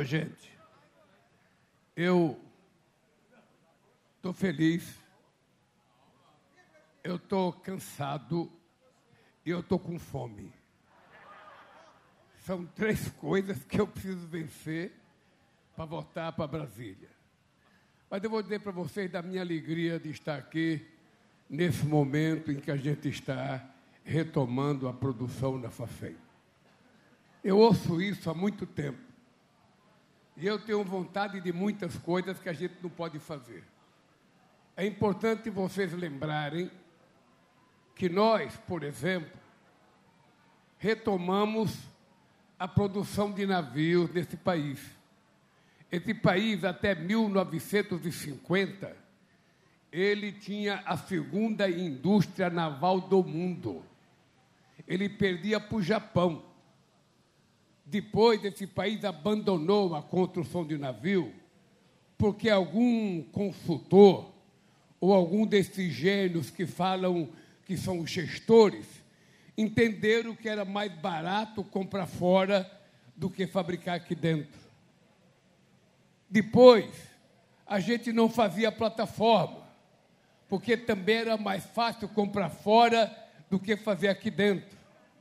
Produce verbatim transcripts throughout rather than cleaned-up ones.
Ô, gente, eu estou feliz, eu estou cansado e eu estou com fome. São três coisas que eu preciso vencer para voltar para Brasília. Mas eu vou dizer para vocês da minha alegria de estar aqui nesse momento em que a gente está retomando a produção da Facem. Eu ouço isso há muito tempo. E eu tenho vontade de muitas coisas que a gente não pode fazer. É importante vocês lembrarem que nós, por exemplo, retomamos a produção de navios nesse país. Esse país, até mil novecentos e cinquenta, ele tinha a segunda indústria naval do mundo. Ele perdia para o Japão. Depois, esse país abandonou a construção de navio porque algum consultor ou algum desses gênios que falam que são os gestores entenderam que era mais barato comprar fora do que fabricar aqui dentro. Depois, a gente não fazia plataforma, porque também era mais fácil comprar fora do que fazer aqui dentro.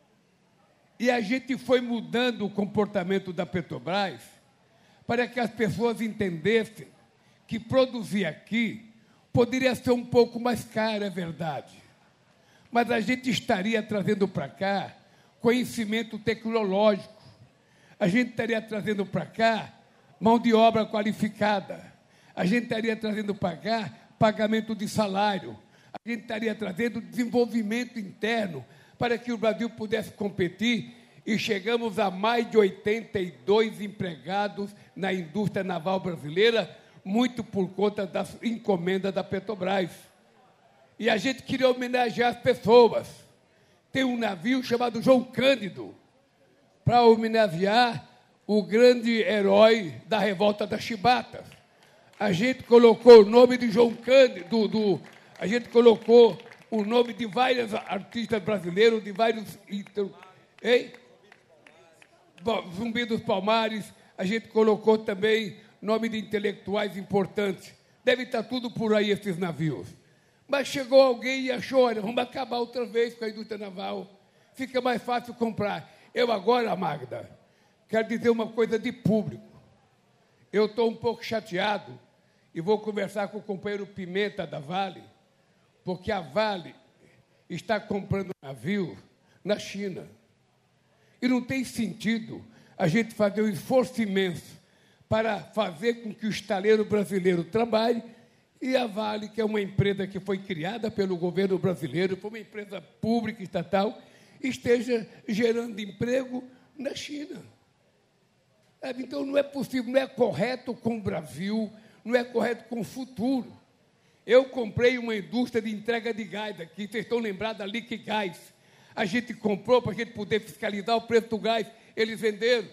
E a gente foi mudando o comportamento da Petrobras para que as pessoas entendessem que produzir aqui poderia ser um pouco mais caro, é verdade. Mas a gente estaria trazendo para cá conhecimento tecnológico. A gente estaria trazendo para cá mão de obra qualificada. A gente estaria trazendo para cá pagamento de salário. A gente estaria trazendo desenvolvimento interno para que o Brasil pudesse competir, e chegamos a mais de oitenta e dois empregados na indústria naval brasileira, muito por conta da encomenda da Petrobras. E a gente queria homenagear as pessoas. Tem um navio chamado João Cândido, para homenagear o grande herói da revolta das chibatas. A gente colocou o nome de João Cândido, do, do, a gente colocou o nome de vários artistas brasileiros, de vários... Hein? Zumbi dos Palmares, a gente colocou também nome de intelectuais importantes. Deve estar tudo por aí, esses navios. Mas chegou alguém e achou, olha, vamos acabar outra vez com a indústria naval. Fica mais fácil comprar. Eu agora, Magda, quero dizer uma coisa de público. Eu estou um pouco chateado e vou conversar com o companheiro Pimenta da Vale, porque a Vale está comprando navio na China. E não tem sentido a gente fazer um esforço imenso para fazer com que o estaleiro brasileiro trabalhe e a Vale, que é uma empresa que foi criada pelo governo brasileiro, foi uma empresa pública estatal, esteja gerando emprego na China. Então, não é possível, não é correto com o Brasil, não é correto com o futuro. Eu comprei uma indústria de entrega de gás aqui, vocês estão lembrados da Liquigás. A gente comprou para a gente poder fiscalizar o preço do gás, eles venderam.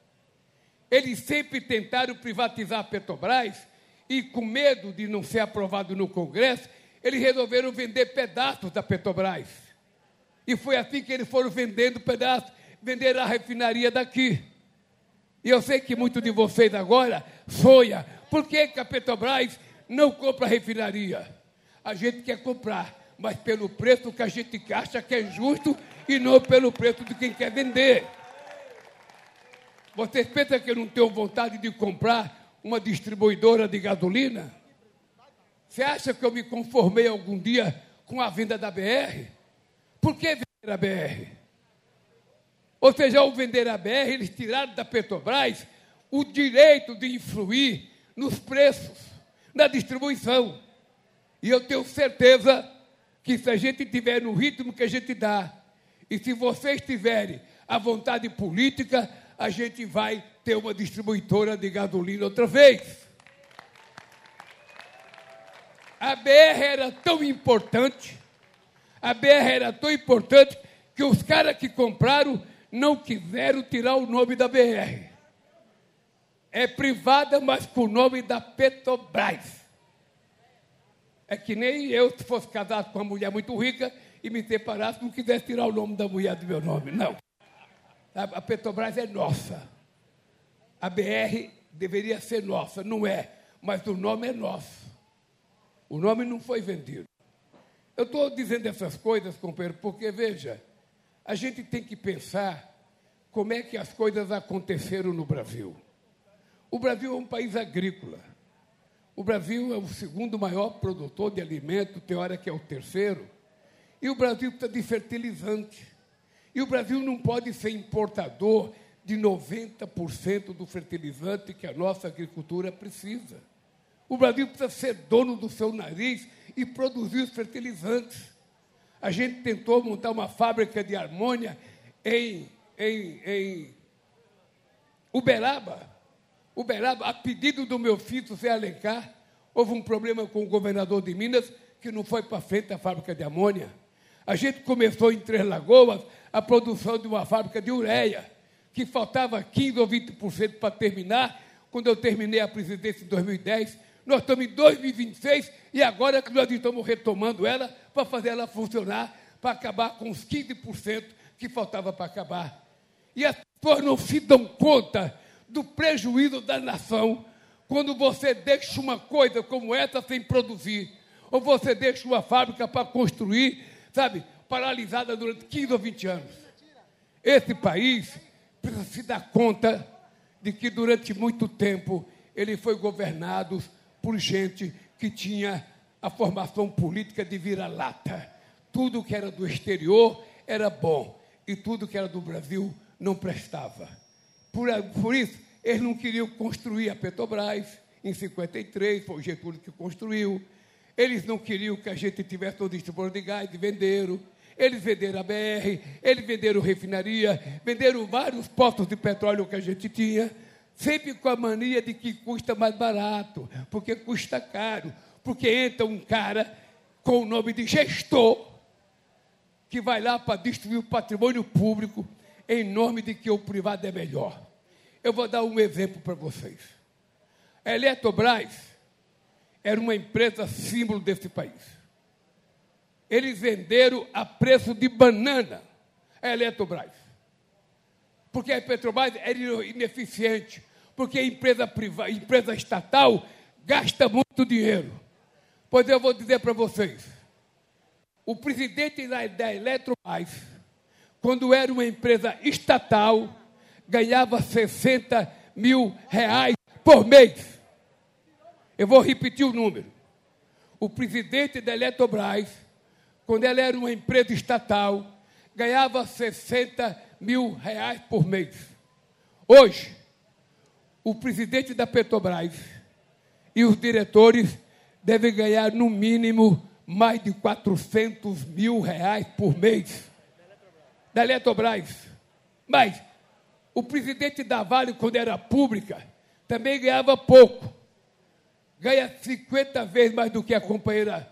Eles sempre tentaram privatizar a Petrobras e, com medo de não ser aprovado no Congresso, eles resolveram vender pedaços da Petrobras. E foi assim que eles foram vendendo pedaços, venderam a refinaria daqui. E eu sei que muitos de vocês agora sonham, por que que a Petrobras não compra a refinaria? A gente quer comprar, mas pelo preço que a gente acha que é justo e não pelo preço de quem quer vender. Vocês pensam que eu não tenho vontade de comprar uma distribuidora de gasolina? Você acha que eu me conformei algum dia com a venda da B R? Por que vender a B R? Ou seja, ao vender a B R, eles tiraram da Petrobras o direito de influir nos preços, na distribuição. E eu tenho certeza que se a gente tiver no ritmo que a gente dá, e se vocês tiverem a vontade política, a gente vai ter uma distribuidora de gasolina outra vez. A B R era tão importante, a B R era tão importante, que os caras que compraram não quiseram tirar o nome da B R. É privada, mas com o nome da Petrobras. É que nem eu, se fosse casado com uma mulher muito rica e me separasse, não quisesse tirar o nome da mulher do meu nome, não. A Petrobras é nossa. A B R deveria ser nossa, não é, mas o nome é nosso. O nome não foi vendido. Eu estou dizendo essas coisas, companheiro, porque, veja, a gente tem que pensar como é que as coisas aconteceram no Brasil. O Brasil é um país agrícola. O Brasil é o segundo maior produtor de alimento, tem hora que é o terceiro. E o Brasil precisa de fertilizante. E o Brasil não pode ser importador de noventa por cento do fertilizante que a nossa agricultura precisa. O Brasil precisa ser dono do seu nariz e produzir os fertilizantes. A gente tentou montar uma fábrica de amônia em, em, em Uberaba. Uberaba, a pedido do meu filho, Zé Alencar, houve um problema com o governador de Minas, que não foi para frente a fábrica de amônia. A gente começou em Três Lagoas a produção de uma fábrica de ureia, que faltava quinze ou vinte por cento para terminar. Quando eu terminei a presidência em dois mil e dez, nós estamos em dois mil e vinte e seis e agora que nós estamos retomando ela para fazer ela funcionar, para acabar com os quinze por cento que faltava para acabar. E as pessoas não se dão conta do prejuízo da nação quando você deixa uma coisa como essa sem produzir, ou você deixa uma fábrica para construir, sabe, paralisada durante quinze ou vinte anos. Esse país precisa se dar conta de que durante muito tempo ele foi governado por gente que tinha a formação política de vira-lata. Tudo que era do exterior era bom e tudo que era do Brasil não prestava. Por, por isso, eles não queriam construir a Petrobras em cinquenta e três, foi o Getúlio que construiu. Eles não queriam que a gente tivesse o distribuidor de gás, e venderam. Eles venderam a B R, eles venderam refinaria, venderam vários postos de petróleo que a gente tinha, sempre com a mania de que custa mais barato, porque custa caro, porque entra um cara com o nome de gestor, que vai lá para destruir o patrimônio público em nome de que o privado é melhor. Eu vou dar um exemplo para vocês. A Eletrobras era uma empresa símbolo desse país. Eles venderam a preço de banana a Eletrobras. Porque a Petrobras era ineficiente, porque a empresa, privada, empresa estatal gasta muito dinheiro. Pois eu vou dizer para vocês, o presidente da, da Eletrobras, quando era uma empresa estatal, ganhava sessenta mil reais por mês. Eu vou repetir o número. O presidente da Eletrobras, quando ela era uma empresa estatal, ganhava sessenta mil reais por mês. Hoje, o presidente da Petrobras e os diretores devem ganhar, no mínimo, mais de quatrocentos mil reais por mês. Da Eletrobras. Mas o presidente da Vale, quando era pública, também ganhava pouco. Ganha cinquenta vezes mais do que a companheira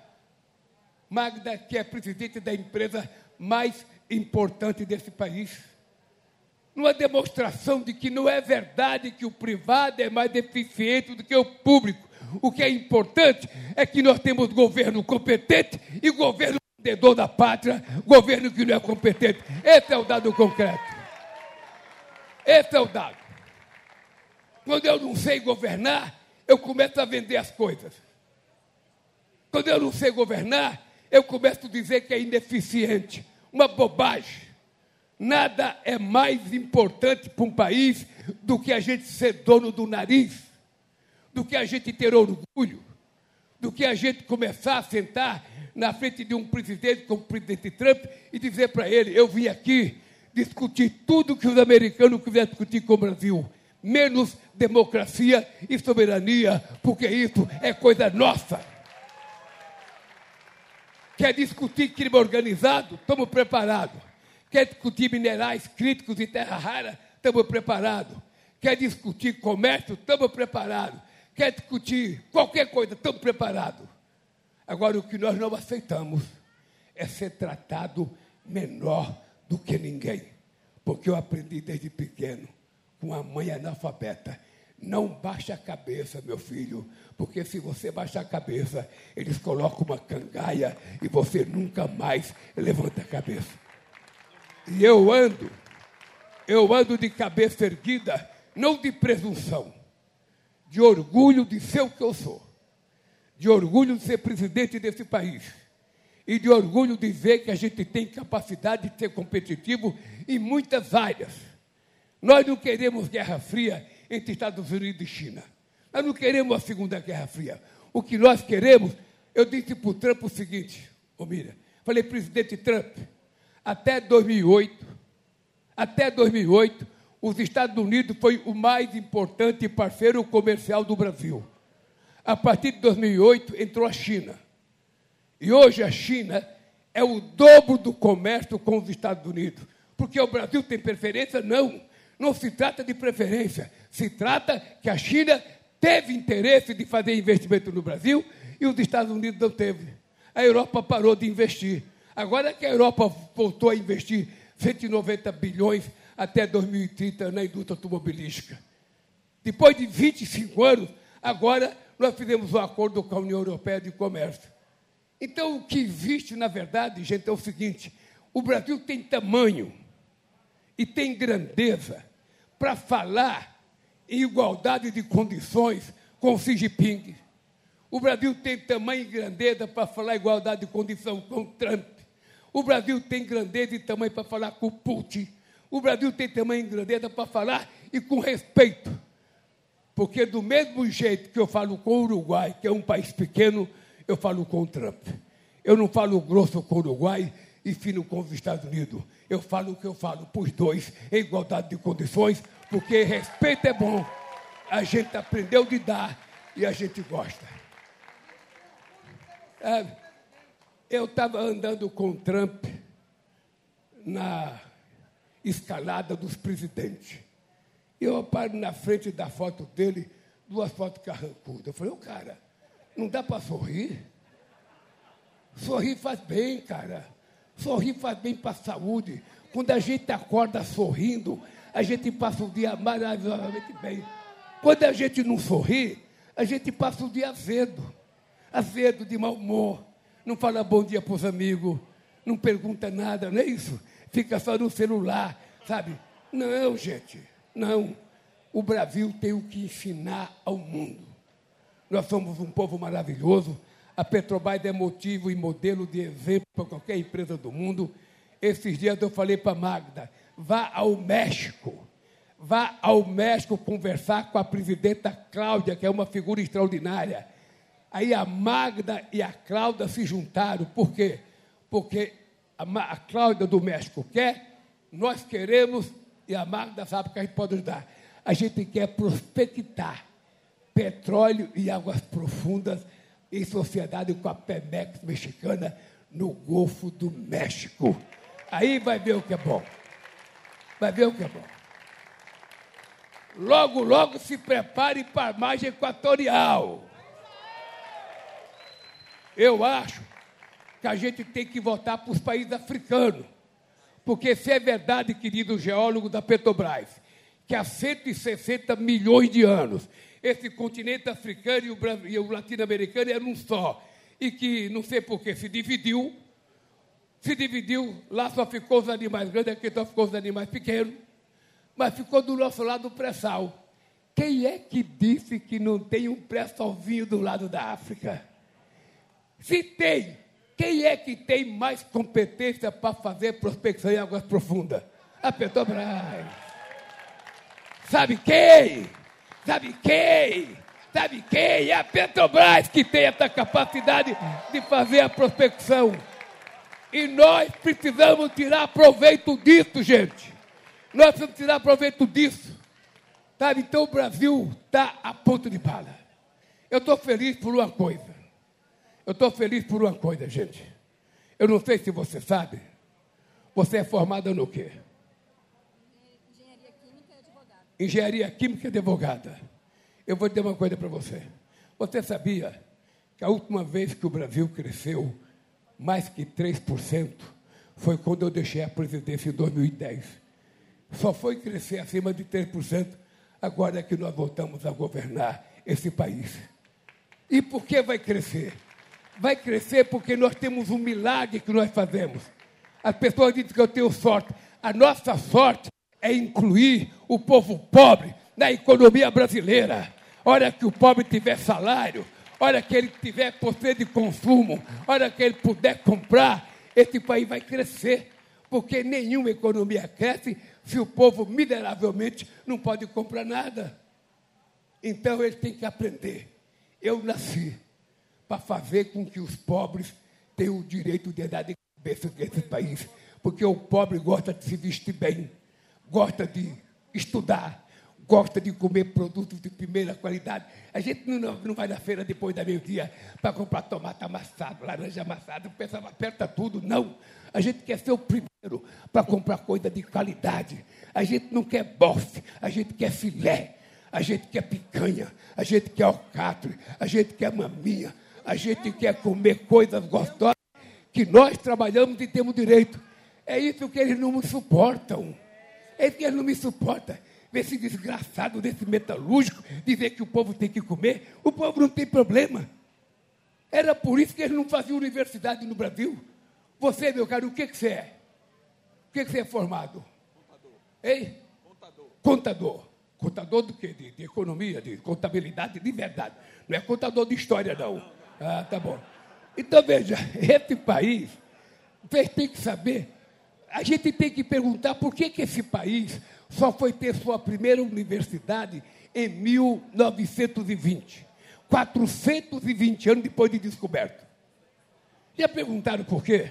Magda, que é presidente da empresa mais importante desse país. Numa demonstração de que não é verdade que o privado é mais eficiente do que o público. O que é importante é que nós temos governo competente e governo vendedor da pátria, governo que não é competente. Esse é o dado concreto. Esse é o dado. Quando eu não sei governar, eu começo a vender as coisas. Quando eu não sei governar, eu começo a dizer que é ineficiente, uma bobagem. Nada é mais importante para um país do que a gente ser dono do nariz, do que a gente ter orgulho, do que a gente começar a sentar na frente de um presidente como o presidente Trump e dizer para ele, eu vim aqui discutir tudo que os americanos quiserem discutir com o Brasil, menos democracia e soberania, porque isso é coisa nossa. Quer discutir crime organizado? Estamos preparados. Quer discutir minerais críticos e terra rara? Estamos preparados. Quer discutir comércio? Estamos preparados. Quer discutir qualquer coisa? Estamos preparados. Agora, o que nós não aceitamos é ser tratado menor do que ninguém. Porque eu aprendi desde pequeno, com a mãe analfabeta, não baixa a cabeça, meu filho, porque se você baixar a cabeça, eles colocam uma cangaia e você nunca mais levanta a cabeça. E eu ando, eu ando de cabeça erguida, não de presunção. de orgulho de ser o que eu sou, de orgulho de ser presidente desse país e de orgulho de ver que a gente tem capacidade de ser competitivo em muitas áreas. Nós não queremos guerra fria entre Estados Unidos e China. Nós não queremos a Segunda Guerra Fria. O que nós queremos, eu disse para o Trump o seguinte, ô Miriam, falei, presidente Trump, até dois mil e oito, até dois mil e oito, os Estados Unidos foi o mais importante parceiro comercial do Brasil. A partir de dois mil e oito, entrou a China. E hoje a China é o dobro do comércio com os Estados Unidos. Porque o Brasil tem preferência? Não. Não se trata de preferência. Se trata que a China teve interesse de fazer investimento no Brasil e os Estados Unidos não teve. A Europa parou de investir. Agora que a Europa voltou a investir cento e noventa bilhões até dois mil e trinta na indústria automobilística. Depois de vinte e cinco anos, agora nós fizemos um acordo com a União Europeia de Comércio. Então, o que existe, na verdade, gente, é o seguinte, o Brasil tem tamanho e tem grandeza para falar em igualdade de condições com o Xi Jinping. O Brasil tem tamanho e grandeza para falar em igualdade de condição com o Trump. O Brasil tem grandeza e tamanho para falar com o Putin. O Brasil tem tamanho e grandeza para falar e com respeito. Porque do mesmo jeito que eu falo com o Uruguai, que é um país pequeno, eu falo com o Trump. Eu não falo grosso com o Uruguai e fino com os Estados Unidos. Eu falo o que eu falo para os dois, em igualdade de condições, porque respeito é bom. A gente aprendeu de dar e a gente gosta. É, eu estava andando com o Trump na escalada dos presidentes. E eu paro na frente da foto dele, duas fotos carrancudas. Eu falei, ô, cara, não dá para sorrir? Sorrir faz bem, cara. Sorrir faz bem para a saúde. Quando a gente acorda sorrindo, a gente passa o dia maravilhosamente bem. Quando a gente não sorri, a gente passa o dia azedo. Azedo, de mau humor. Não fala bom dia para os amigos. Não pergunta nada, não é isso? Fica só no celular, sabe? Não, gente, não. O Brasil tem o que ensinar ao mundo. Nós somos um povo maravilhoso. A Petrobras é motivo e modelo de exemplo para qualquer empresa do mundo. Esses dias eu falei para a Magda, vá ao México. Vá ao México conversar com a presidenta Cláudia, que é uma figura extraordinária. Aí a Magda e a Cláudia se juntaram. Por quê? Porque a, a Cláudia do México quer, nós queremos, e a Magda sabe que a gente pode ajudar. A gente quer prospectar petróleo e águas profundas em sociedade com a Pemex mexicana no Golfo do México. Aí vai ver o que é bom. Vai ver o que é bom. Logo, logo se prepare para a margem equatorial. Eu acho que a gente tem que voltar para os países africanos. Porque se é verdade, querido geólogo da Petrobras, que há cento e sessenta milhões de anos esse continente africano e o, e o latino-americano eram um só, e que, não sei porquê, se dividiu, se dividiu, lá só ficou os animais grandes, aqui só ficou os animais pequenos, mas ficou do nosso lado o pré-sal. Quem é que disse que não tem um pré-salzinho do lado da África? Se tem, quem é que tem mais competência para fazer prospecção em águas profundas? A Petrobras. Sabe quem? Sabe quem? Sabe quem? É a Petrobras que tem essa capacidade de fazer a prospecção. E nós precisamos tirar proveito disso, gente. Nós precisamos tirar proveito disso. Sabe? Então o Brasil está a ponto de bala. Eu estou feliz por uma coisa. Eu estou feliz por uma coisa, gente. Eu não sei se você sabe. Você é formada no quê? Engenharia Química e Advogada. Eu vou dizer uma coisa para você. Você sabia que a última vez que o Brasil cresceu mais que três por cento foi quando eu deixei a presidência em dois mil e dez. Só foi crescer acima de três por cento agora que nós voltamos a governar esse país. E por que vai crescer? Vai crescer porque nós temos um milagre que nós fazemos. As pessoas dizem que eu tenho sorte. A nossa sorte é incluir o povo pobre na economia brasileira. hora que o pobre tiver salário, hora que ele tiver poder de consumo, hora que ele puder comprar, esse país vai crescer. Porque nenhuma economia cresce se o povo miseravelmente não pode comprar nada. Então ele tem que aprender. Eu nasci para fazer com que os pobres tenham o direito de andar de cabeça nesse país. Porque o pobre gosta de se vestir bem, gosta de estudar, gosta de comer produtos de primeira qualidade. A gente não, não vai na feira depois da meio-dia para comprar tomate amassado, laranja amassada, o pessoal aperta tudo, não. A gente quer ser o primeiro para comprar coisa de qualidade. A gente não quer bofe, a gente quer filé, a gente quer picanha, a gente quer alcatre, a gente quer maminha, a gente quer comer coisas gostosas que nós trabalhamos e temos direito. É isso que eles não me suportam. É isso que eles não me suportam. Ver esse desgraçado desse metalúrgico dizer que o povo tem que comer. O povo não tem problema. Era por isso que eles não faziam universidade no Brasil. Você, meu caro, o que, que você é? O que, que você é formado? Contador. Hein? Contador. Contador. Contador do quê? De, de economia, de contabilidade, de verdade. Não é contador de história, não. Ah, tá bom. Então, veja, esse país, vocês têm que saber, a gente tem que perguntar por que, que esse país só foi ter sua primeira universidade em mil novecentos e vinte. quatrocentos e vinte anos depois de descoberto. Já perguntaram por quê?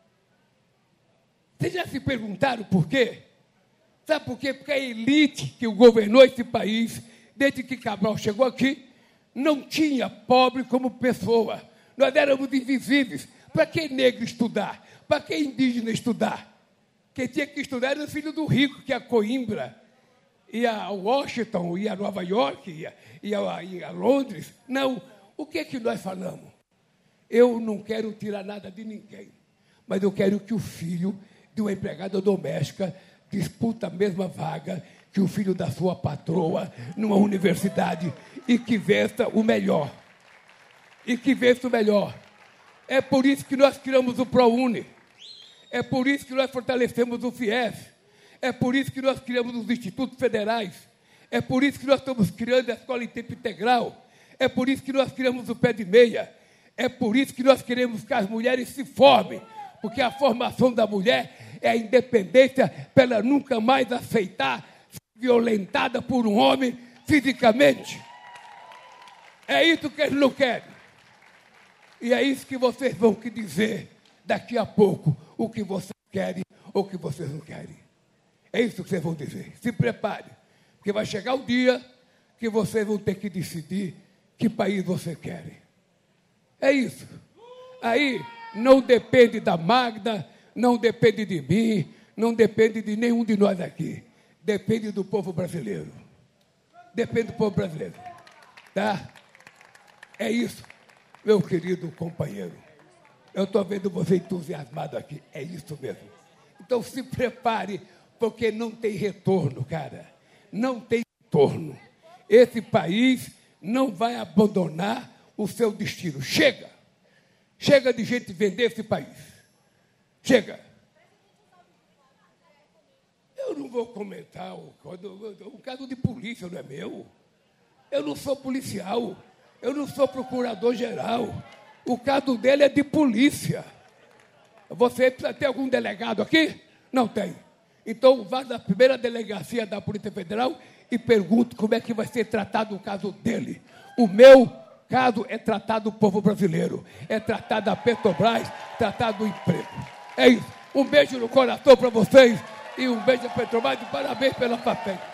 Vocês já se perguntaram por quê? Sabe por quê? Porque a elite que governou esse país, desde que Cabral chegou aqui, não tinha pobre como pessoa. Nós éramos invisíveis. Para que negro estudar? Para que indígena estudar? Quem tinha que estudar era o filho do rico, que é a Coimbra, e a Washington, e a Nova York, e a, e a, e a Londres. Não. O que é que nós falamos? Eu não quero tirar nada de ninguém, mas eu quero que o filho de uma empregada doméstica disputa a mesma vaga que o filho da sua patroa numa universidade e que vença o melhor. E que vença o melhor. É por isso que nós criamos o ProUni. É por isso que nós fortalecemos o FIES. É por isso que nós criamos os institutos federais. É por isso que nós estamos criando a escola em tempo integral. É por isso que nós criamos o pé de meia. É por isso que nós queremos que as mulheres se formem. Porque a formação da mulher é a independência para ela nunca mais aceitar ser violentada por um homem fisicamente. É isso que eles não querem. E é isso que vocês vão que dizer daqui a pouco, o que vocês querem ou o que vocês não querem. É isso que vocês vão dizer. Se prepare, porque vai chegar o dia que vocês vão ter que decidir que país vocês querem. É isso. Aí não depende da Magda, não depende de mim, não depende de nenhum de nós aqui. Depende do povo brasileiro. Depende do povo brasileiro. Tá? É isso, meu querido companheiro. Eu estou vendo você entusiasmado aqui. É isso mesmo. Então se prepare, porque não tem retorno, cara. Não tem retorno. Esse país não vai abandonar o seu destino. Chega. Chega de gente vender esse país. Chega. Eu não vou comentar o, o, o caso de polícia, não é meu. Eu não sou policial. Eu não sou procurador-geral. O caso dele é de polícia. Você precisa ter algum delegado aqui? Não tem. Então, vá na primeira delegacia da Polícia Federal e pergunte como é que vai ser tratado o caso dele. O meu caso é tratado do povo brasileiro. É tratado da Petrobras, tratado do emprego. É isso. Um beijo no coração para vocês e um beijo a Petrobras e parabéns pela papel.